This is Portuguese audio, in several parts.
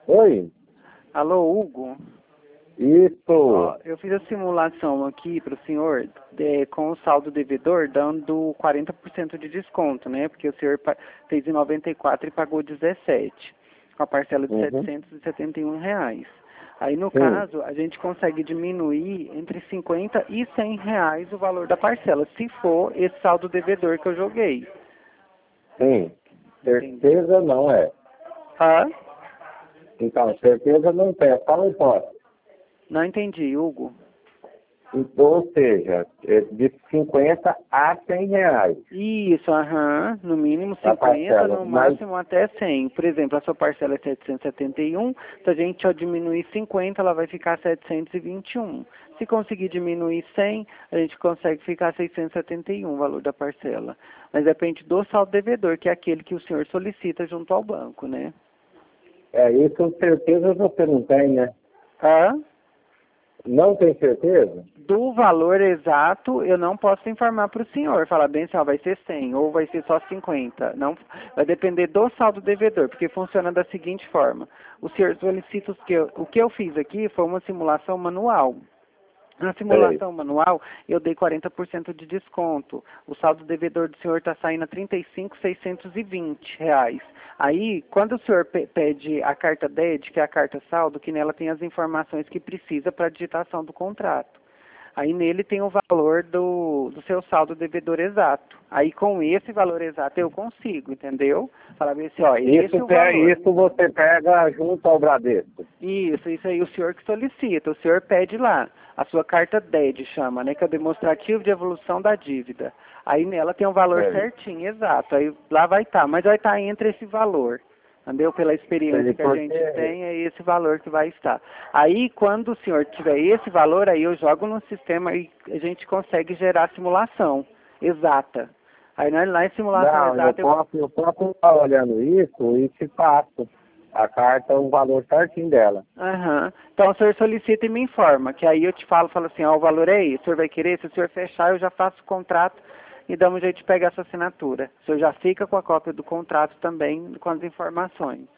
Oi, Alô, Hugo? isso. Ó, eu fiz a simulação aqui para o senhor com o saldo devedor dando 40% de desconto, né? Porque o senhor fez em 94 e pagou 17, com a parcela de Uhum. R$ 771. Aí, no Sim, caso, a gente consegue diminuir entre R$ 50 e R$ 100 o valor da parcela, se for esse saldo devedor que eu joguei. sim. Entendi. Certeza não é. Ah? Então, certeza não tem, só não pode. Não entendi, Hugo. Então, ou seja, é de 50 a 100 reais Isso, aham, no mínimo a 50, parcela. no Mas, máximo até 100. Por exemplo, a sua parcela é 771, se a gente só diminuir 50, ela vai ficar 721. Se conseguir diminuir 100, a gente consegue ficar 671 o valor da parcela. Mas depende do saldo devedor, que é aquele que o senhor solicita junto ao banco, né? isso certeza você não tem, né? Ah? Não tem certeza? Do valor exato, eu não posso informar para o senhor. Falar bem assim, ó, vai ser 100 ou vai ser só 50. Não, vai depender do saldo devedor, porque funciona da seguinte forma. O senhor solicita o que eu fiz aqui foi uma simulação manual. Na Sei. simulação manual, eu dei 40% de desconto. O saldo devedor do senhor está saindo a R$ 35.620. Aí, quando o senhor pede a carta DED, que é a carta saldo, que nela tem as informações que precisa para a digitação do contrato. Aí nele tem o valor do seu saldo devedor exato. Aí com esse valor exato eu consigo, entendeu? Falar bem assim, ó, esse é o valor. Isso você pega junto ao Bradesco. Isso aí o senhor que solicita, o senhor pede lá, a sua carta DED chama, né, que é o demonstrativo de evolução da dívida. Aí nela tem um valor Sei. certinho, exato, aí lá vai estar, mas vai estar entre esse valor, entendeu? Pela experiência Sei, que a gente porque... tem, é esse valor que vai estar. Aí quando o senhor tiver esse valor, aí eu jogo no sistema e a gente consegue gerar a simulação exata. Aí lá em simulação Não, exata eu posso estar olhando isso e te passo a carta, o valor certinho dela. Aham. Então o senhor solicita e me informa, que aí eu te falo assim, ó, o valor é esse, o senhor vai querer, se o senhor fechar, eu já faço o contrato e dá um jeito de pegar essa assinatura. O senhor já fica com a cópia do contrato também, com as informações,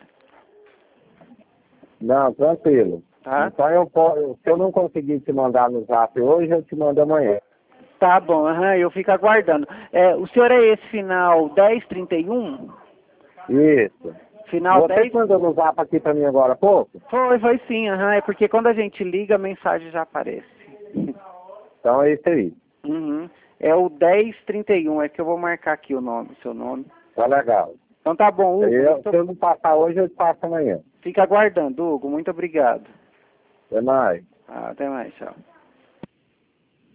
Não, tranquilo. tá? Então se eu não conseguir te mandar no zap hoje, eu te mando amanhã. Tá bom, aham, eu fico aguardando. O senhor é esse final 1031? Isso. Final Você 10? que mandou no zap aqui pra mim agora há pouco? Foi sim, aham, é porque quando a gente liga, a mensagem já aparece. Então é isso aí. Uhum. É o 1031, é que eu vou marcar aqui o nome, o seu nome. Tá legal. Então tá bom, Hugo, Se eu não passar hoje, eu te passo amanhã. fica aguardando, Hugo. Muito obrigado. Até mais. Até mais, tchau.